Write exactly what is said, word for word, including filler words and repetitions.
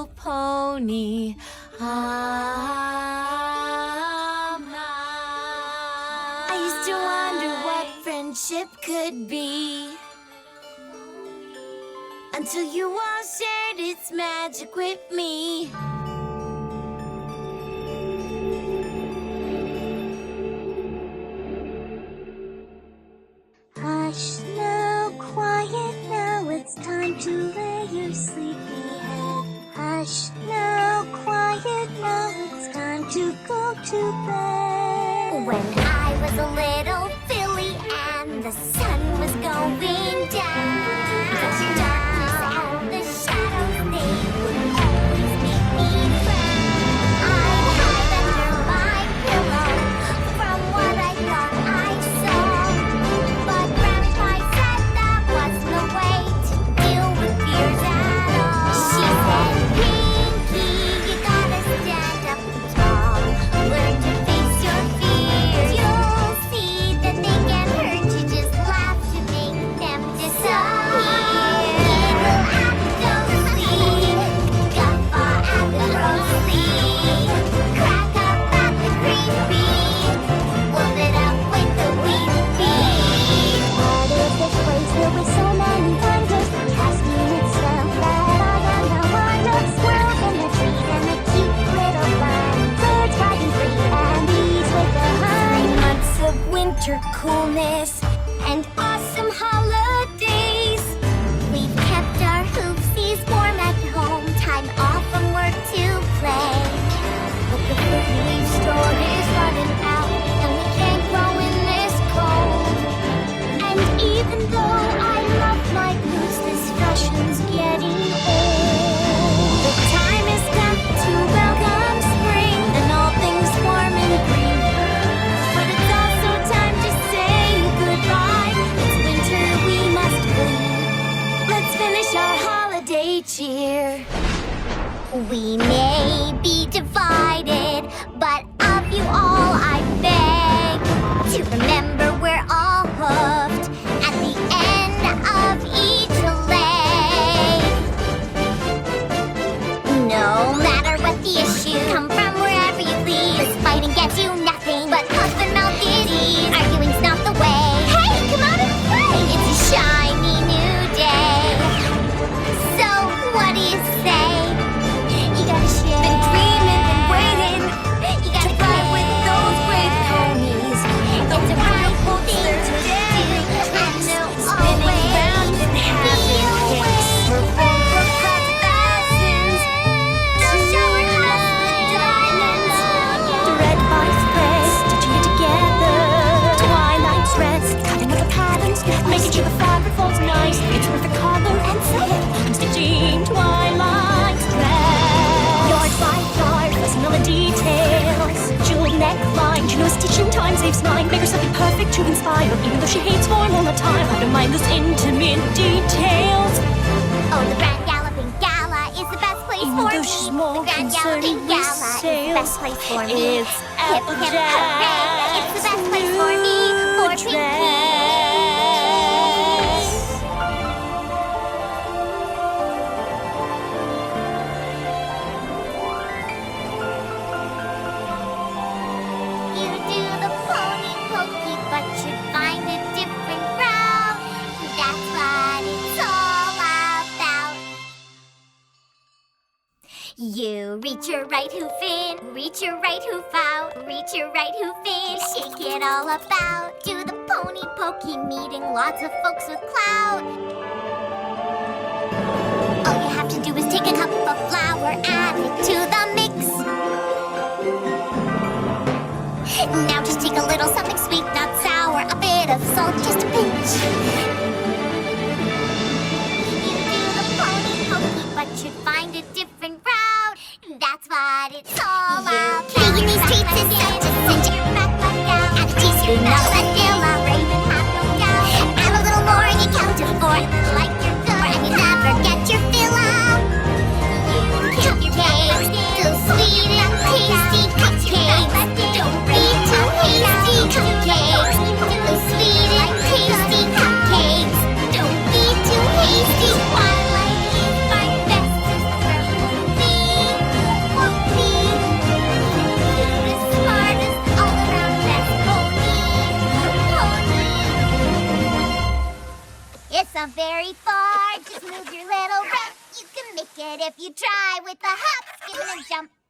little pony. Ah, I used to wonder what friendship could be, until you all shared its magic with me. Hush now, quiet now, it's time to lay your sleepy head. Hush now, quiet now, it's time to go to bed. When I was a little filly and the sun was going down, the darkness and the shadows, they would always make me frown. I'd hide under my pillow from what I thought I saw, but Grandpa said that wasn't the way to deal with fears at all. She said, Pinky, you gotta stand up tall, learn to face your fears. You'll see that they can hurt you, just laugh to make them disappear. Evil at the sleep, guffaw at the rosy, crack up at the creepy, wolf it up with the weepy. What is this place filled with so many wonders? Asking itself that I am no wonder. Squirrels in the trees and the cute little bunny, birds flying free and bees with the honey. Months of winter coolness and awesome holidays. We've kept our hoopsies warm at home, time off from work to play. But the fruit leaf store is running out, and we can't grow in this cold. And even though I love my boots, this fashion's getting old. The time has come to welcome spring and all things warm and green. But it's also time to say goodbye. It's winter, we must flee. Let's finish our holiday cheer. We may be divided, but of you all I beg to remember we're all hoofed at the end of each leg. No matter what the issue, come from wherever you please. This fighting gets you nothing but huff and mouth disease. Arguing's not the way. Hey, come out and play! It's a shiny new day. So what do you say? You gotta share. Been dreaming and waiting You gotta to ride with care. those brave ponies. It's a Those right beautiful thing to do. days. And they'll Spinning always round in happy be kicks. with Purple for thousands. They'll shower us with diamonds. The red bodies press, stitching it together. Twilight's rest, cutting up the patterns, making sure the fabric falls nice. It's worth the color and silk. I'm stitching twilight's rest. Yard by yard, fussing on the details. Jeweled neckline, you know stitching time saves nine. Make her something perfect to inspire. Even though she hates form all the time, I don't mind those intimate details. Oh, the Grand Galloping Gala is the best place Even for though me. she's more The Grand concerned Galloping with Gala is the sales, best place for me. it's Hip, hip, Applejack's hooray! It's the best place for me, for new Pinky. dress. You do the pony pokey, but you'd find a different route. That's what it's all about. You reach your right hoof in, reach your right hoof out, reach your right hoof in, shake it all about. Do the pony pokey, meeting lots of folks with clout. All you have to do is take a cup of flour, add it to the mix. Now just take a little something sweet, not sour, a bit of salt, just a pinch. You do the pony pokey, but you'd find a different route. That's what it's all about. Baking these treats is such a cinch. Add a teaspoon of vanilla, Raven have no doubt. Add a little more and you count to four. Like you're good and you never get your fill out. You cupcakes, so sweet and tasty cupcakes. Don't be too hasty, cupcakes. So sweet and tasty cupcakes. Don't be too hasty. Twilight is my bestest friend. It's not very far, just move your little rump. You can make it if you try with a hop, skip, and a jump.